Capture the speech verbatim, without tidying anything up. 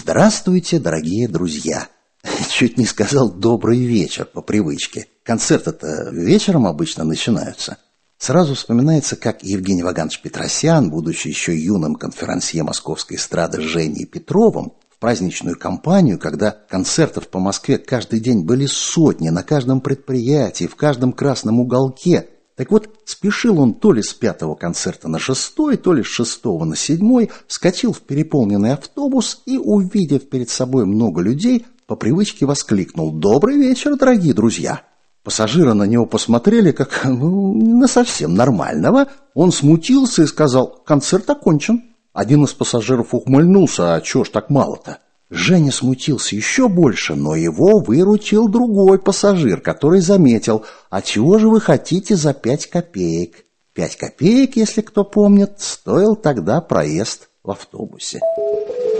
Здравствуйте, дорогие друзья. Чуть не сказал «добрый вечер» по привычке. Концерты-то вечером обычно начинаются. Сразу вспоминается, как Евгений Ваганович Петросян, будучи еще юным конферансье московской эстрады Женей Петровым, в праздничную кампанию, когда концертов по Москве каждый день были сотни, на каждом предприятии, в каждом красном уголке. Так вот, спешил он то ли с пятого концерта на шестой, то ли с шестого на седьмой, вскочил в переполненный автобус и, увидев перед собой много людей, по привычке воскликнул: «Добрый вечер, дорогие друзья!» Пассажиры на него посмотрели, как ну, на совсем нормального. Он смутился и сказал: «Концерт окончен». Один из пассажиров ухмыльнулся: «А чего ж так мало-то?» Женя смутился еще больше, но его выручил другой пассажир, который заметил: «А чего же вы хотите за пять копеек?» Пять копеек, если кто помнит, стоил тогда проезд в автобусе.